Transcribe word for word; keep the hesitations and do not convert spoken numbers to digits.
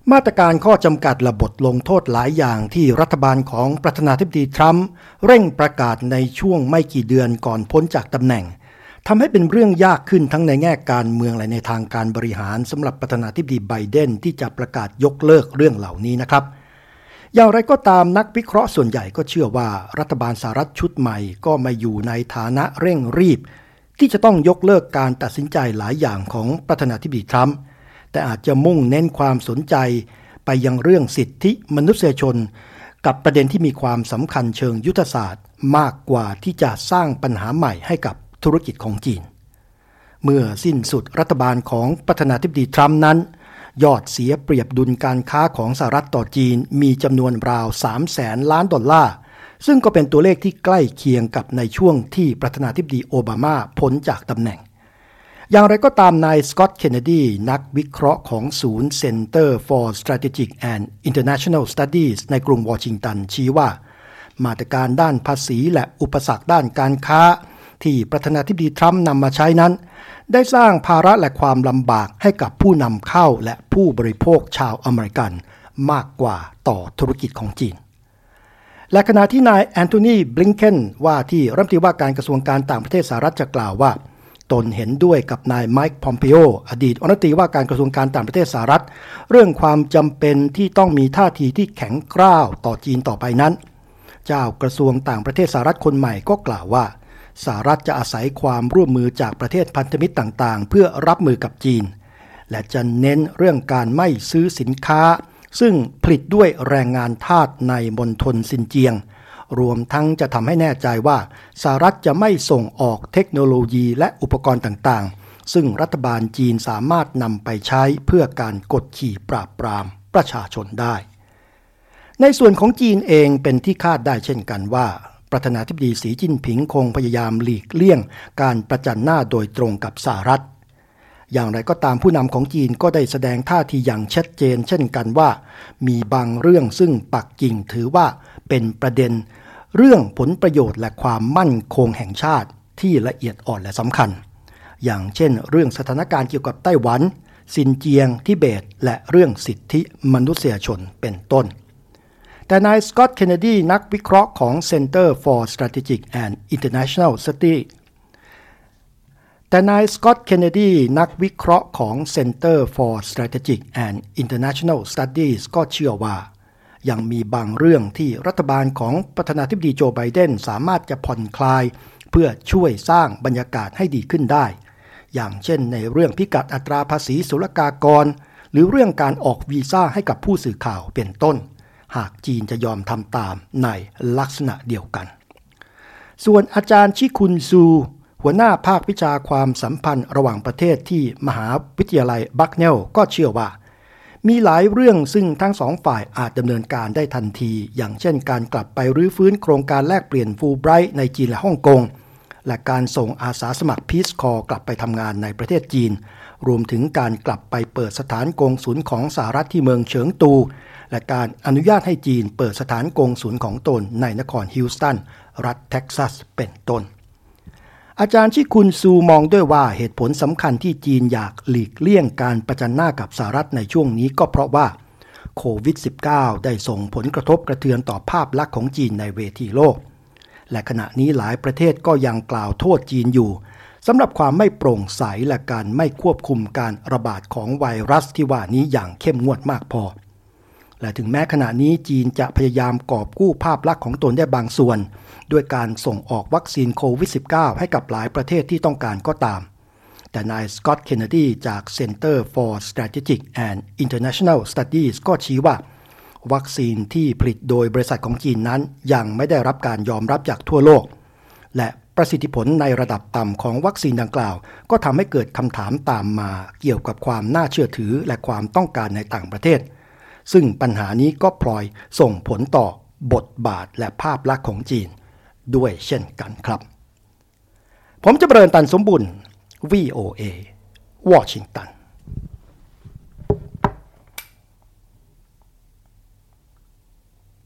มาตรการข้อจำกัดและบทลงโทษหลายอย่างที่รัฐบาลของประธานาธิบดีทรัมป์เร่งประกาศในช่วงไม่กี่เดือนก่อนพ้นจากตำแหน่งทำให้เป็นเรื่องยากขึ้นทั้งในแง่การเมืองและในทางการบริหารสำหรับประธานาธิบดีไบเดนที่จะประกาศยกเลิกเรื่องเหล่านี้นะครับอย่างไรก็ตามนักวิเคราะห์ส่วนใหญ่ก็เชื่อว่ารัฐบาลสหรัฐชุดใหม่ก็มาอยู่ในฐานะเร่งรีบที่จะต้องยกเลิกการตัดสินใจหลายอย่างของประธานาธิบดีทรัมป์แต่อาจจะมุ่งเน้นความสนใจไปยังเรื่องสิทธิมนุษยชนกับประเด็นที่มีความสำคัญเชิงยุทธศาสตร์มากกว่าที่จะสร้างปัญหาใหม่ให้กับธุรกิจของจีนเมื่อสิ้นสุดรัฐบาลของประธานาธิบดีทรัมป์นั้นยอดเสียเปรียบดุลการค้าของสหรัฐต่อจีนมีจำนวนราวสามแสนล้านดอลลาร์ซึ่งก็เป็นตัวเลขที่ใกล้เคียงกับในช่วงที่ประธานาธิบดีโอบามาพ้นจากตำแหน่งอย่างไรก็ตามนายสก็อตต์ เคนเนดีนักวิเคราะห์ของศูนย์ Center for Strategic and International Studies ในกรุงวอชิงตันชี้ว่ามาตรการด้านภาษีและอุปสรรคด้านการค้าที่ประธานาธิบดีทรัมป์นำมาใช้นั้นได้สร้างภาระและความลำบากให้กับผู้นำเข้าและผู้บริโภคชาวอเมริกันมากกว่าต่อธุรกิจของจีนและขณะที่นายแอนโทนี บลิงเคนว่าที่รัฐมนตรีว่าการกระทรวงการต่างประเทศสหรัฐจะกล่าวว่าตนเห็นด้วยกับนายไมค์ พอมเปโออดีตรัฐมนตรีว่าการกระทรวงการต่างประเทศสหรัฐเรื่องความจำเป็นที่ต้องมีท่าทีที่แข็งกร้าวต่อจีนต่อไปนั้นเจ้ากระทรวงต่างประเทศสหรัฐคนใหม่ก็กล่าวว่าสหรัฐจะอาศัยความร่วมมือจากประเทศพันธมิตรต่างๆเพื่อรับมือกับจีนและจะเน้นเรื่องการไม่ซื้อสินค้าซึ่งผลิตด้วยแรงงานทาสในมณฑลซินเจียงรวมทั้งจะทำให้แน่ใจว่าสหรัฐจะไม่ส่งออกเทคโนโลยีและอุปกรณ์ต่างๆซึ่งรัฐบาลจีนสามารถนำไปใช้เพื่อการกดขี่ปราบปรามประชาชนได้ในส่วนของจีนเองเป็นที่คาดได้เช่นกันว่าประธานาธิบดีสีจิ้นผิงคงพยายามหลีกเลี่ยงการประจันหน้าโดยตรงกับสหรัฐอย่างไรก็ตามผู้นำของจีนก็ได้แสดงท่าทีอย่างชัดเจนเช่นกันว่ามีบางเรื่องซึ่งปักกิ่งถือว่าเป็นประเด็นเรื่องผลประโยชน์และความมั่นคงแห่งชาติที่ละเอียดอ่อนและสำคัญอย่างเช่นเรื่องสถานการณ์เกี่ยวกับไต้หวันซินเจียงทิเบตและเรื่องสิทธิมนุษยชนเป็นต้นแต่นายสก็อตต์ เคนเนดีนักวิเคราะห์ของ Center for Strategic and International Studies แต่นายสก็อตต์ เคนเนดีนักวิเคราะห์ของ Center for Strategic and International Studies ก็เชื่อว่ายังมีบางเรื่องที่รัฐบาลของประธานาธิบดีโจไบเดนสามารถจะผ่อนคลายเพื่อช่วยสร้างบรรยากาศให้ดีขึ้นได้อย่างเช่นในเรื่องพิกัดอัตราภาษีศุลกากรหรือเรื่องการออกวีซ่าให้กับผู้สื่อข่าวเป็นต้นหากจีนจะยอมทำตามในลักษณะเดียวกันส่วนอาจารย์ชิคุนซูหัวหน้าภาควิชาความสัมพันธ์ระหว่างประเทศที่มหาวิทยาลัยบัคเนลก็เชื่อว่ามีหลายเรื่องซึ่งทั้งสองฝ่ายอาจดำเนินการได้ทันทีอย่างเช่นการกลับไปรื้อฟื้นโครงการแลกเปลี่ยนฟูลไบรท์ในจีนและฮ่องกงและการส่งอาสาสมัครพีซคอร์กลับไปทำงานในประเทศจีนรวมถึงการกลับไปเปิดสถานกงสุลของสหรัฐที่เมืองเฉิงตูและการอนุญาตให้จีนเปิดสถานกงสุลของตนในนครฮิวสตันรัฐเท็กซัสเป็นต้นอาจารย์ชิคุนซูมองด้วยว่าเหตุผลสำคัญที่จีนอยากหลีกเลี่ยงการประจันหน้ากับสหรัฐในช่วงนี้ก็เพราะว่าโควิด สิบเก้า ได้ส่งผลกระทบกระเทือนต่อภาพลักษณ์ของจีนในเวทีโลกและขณะนี้หลายประเทศก็ยังกล่าวโทษจีนอยู่สำหรับความไม่โปร่งใสและการไม่ควบคุมการระบาดของไวรัสที่ว่านี้อย่างเข้มงวดมากพอและถึงแม้ขณะนี้จีนจะพยายามกอบกู้ภาพลักษณ์ของตนได้บางส่วนด้วยการส่งออกวัคซีนโควิด สิบเก้า ให้กับหลายประเทศที่ต้องการก็ตามแต่นายสก็อตต์ เคนเนดีจาก Center for Strategic and International Studies ก็ชี้ว่าวัคซีนที่ผลิตโดยบริษัทของจีนนั้นยังไม่ได้รับการยอมรับจากทั่วโลกและประสิทธิผลในระดับต่ำของวัคซีนดังกล่าวก็ทำให้เกิดคำถามตามมาเกี่ยวกับความน่าเชื่อถือและความต้องการในต่างประเทศซึ่งปัญหานี้ก็พลอยส่งผลต่อบทบาทและภาพลักษณ์ของจีนด้วยเช่นกันครับผมจะเบริญตันสมบุญ วี โอ เอ วอชิงตัน